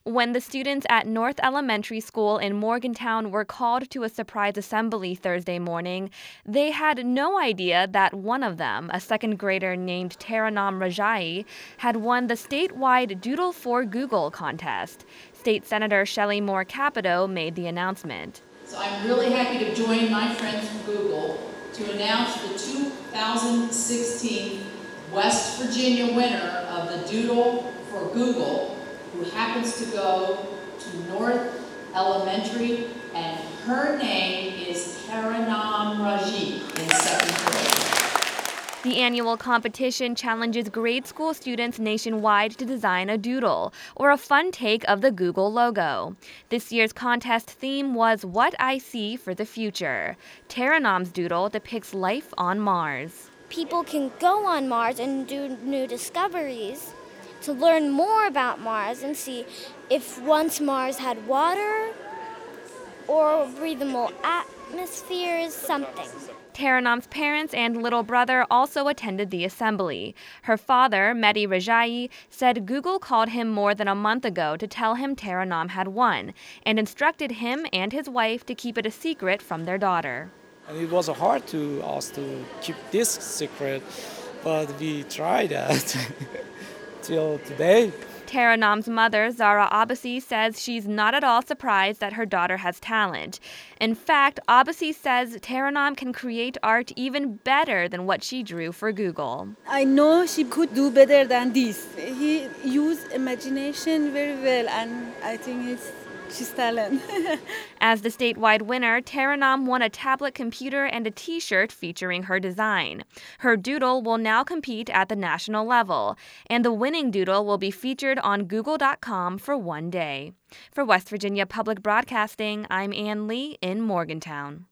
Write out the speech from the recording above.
When the students at North Elementary School in Morgantown were called to a surprise assembly Thursday morning, they had no idea that one of them, a second grader named Taranam Rajai, had won the statewide Doodle for Google contest. State Senator Shelley Moore Capito made the announcement. So I'm really happy to join my friends from Google to announce the 2016 West Virginia winner of the Doodle for Google, who happens to go to North Elementary, and her name is Taranam Rajai in second grade. The annual competition challenges grade school students nationwide to design a doodle, or a fun take of the Google logo. This year's contest theme was What I See for the Future. Taranam's doodle depicts life on Mars. People can go on Mars and do new discoveries to learn more about Mars and see if once Mars had water or breathable atmospheres, something. Taranam's parents and little brother also attended the assembly. Her father, Mehdi Rajai, said Google called him more than a month ago to tell him Taranam had won and instructed him and his wife to keep it a secret from their daughter. And it was hard to us to keep this secret, but we tried that till today. Taranam's mother, Zara Abbasi, says she's not at all surprised that her daughter has talent. In fact, Abbasi says Taranam can create art even better than what she drew for Google. I know she could do better than this. He used imagination very well, and I think she's talent. As the statewide winner, Taranam won a tablet computer and a T-shirt featuring her design. Her doodle will now compete at the national level, and the winning doodle will be featured on Google.com for one day. For West Virginia Public Broadcasting, I'm Ann Lee in Morgantown.